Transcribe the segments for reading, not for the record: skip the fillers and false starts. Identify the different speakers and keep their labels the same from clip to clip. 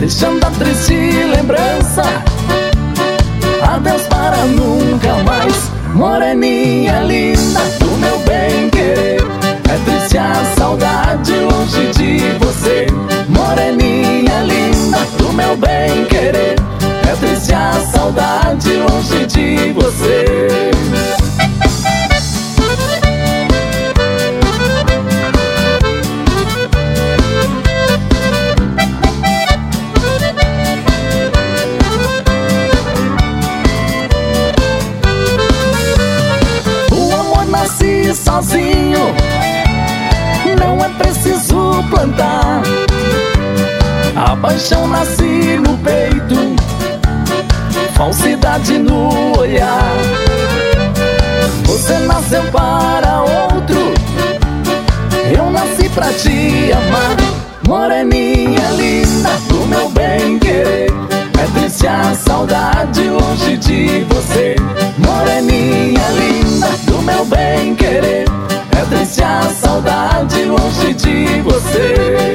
Speaker 1: deixando a triste lembrança. Adeus para nunca mais, moreninha linda do meu bem querer. É triste a saudade longe de você, moreninha linda do meu bem querer. É triste a saudade longe de você. Sozinho, não é preciso plantar. A paixão nasce no peito, falsidade no olhar. Você nasceu para outro, eu nasci pra te amar. Moreninha linda do meu bem querer. É triste a saudade longe de você, moreninha linda do meu bem querer. É triste a saudade longe de você.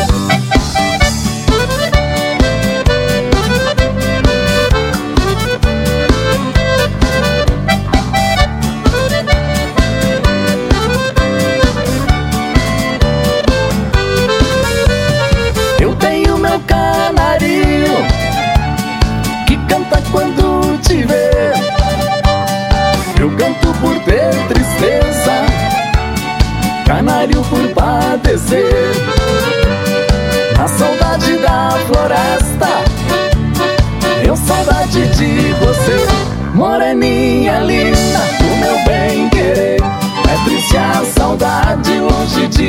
Speaker 1: Eu tenho meu canarinho que canta quando te vê. Eu canto por ter tristeza, canário por padecer. Na saudade da floresta, eu saudade de você, moreninha linda do meu bem querer. É triste a saudade longe de